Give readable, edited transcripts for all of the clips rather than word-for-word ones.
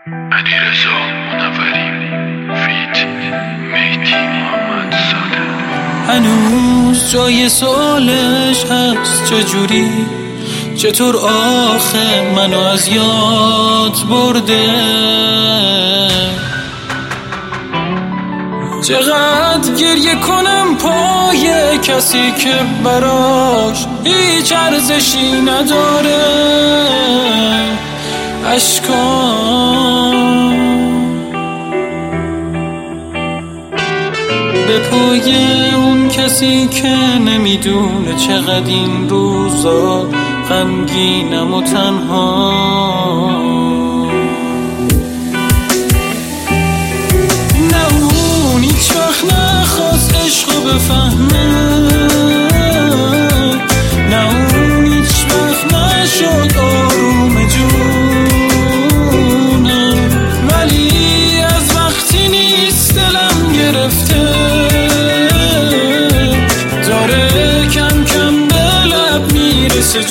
علیرضا منوری فیت مهدی محمد ساده. هنوز جای سوالش هست چجوری، چطور آخه منو از یاد برده، چقدر گریه کنم پای کسی که براش هیچ ارزشی نداره. اشکام به پای اون کسی که نمیدونه چقدر این روزا غمگینم و تنها. نه اون هیچ وقت نخواست عشقو بفهمه، نه اون هیچ وقت نشد آروم جونم، ولی از وقتی نیست دلم گرفته، داره کم کم به لب میرسه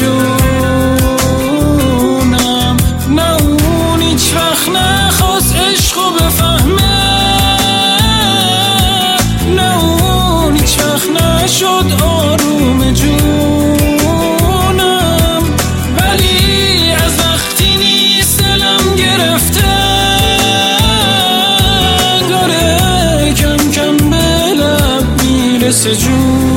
جونم. نه اون هیچ وقت نخواست عشقو بفهمه، نه اون هیچ وقت نشد آروم جونم، ولی از وقتی نیست دلم گرفته، داره کم کم به لب میرسه جونم.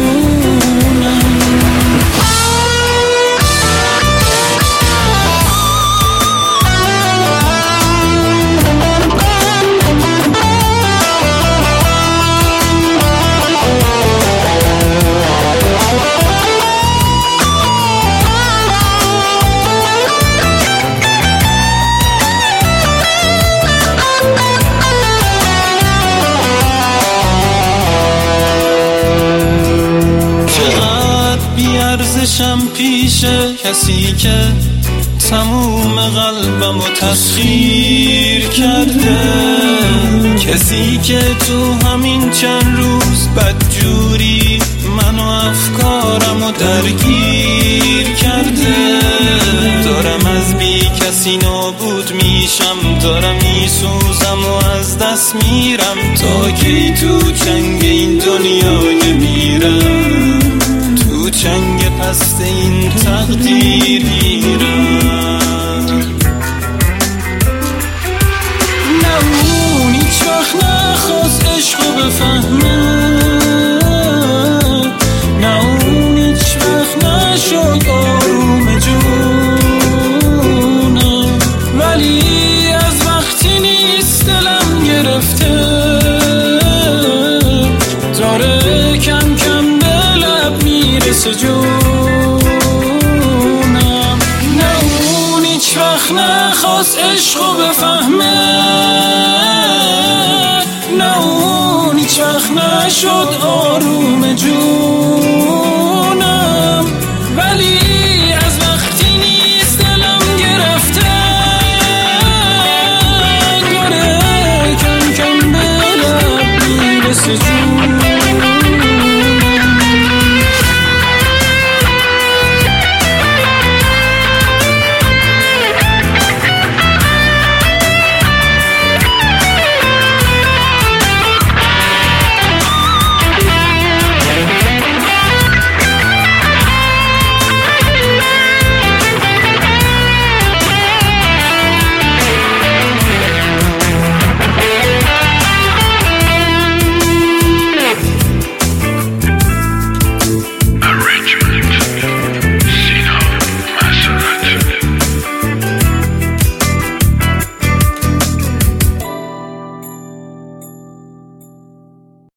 ارزشم پیش کسی که تموم قلبمو تسخیر کرده، کسی که تو همین چند روز بدجوری منو افکارمو درگیر کرده. دارم از بی کسی نابود میشم، دارم میسوزم و از دست میرم، تا کی تو چنگ این دنیای میرم، تو چنگ پست این تقدیر میرم. نه اون هیچ وقت نخواست عشقو بفهمه، نه اون هیچ وقت نشد آروم جونم، ولی از وقتی نیست دلم گرفته، داره کم کم به لب میرسه جونم. نه اون هیچ وقت نخواست عشقو بفهمه، نه اون هیچ وقت نشد آروم جونم.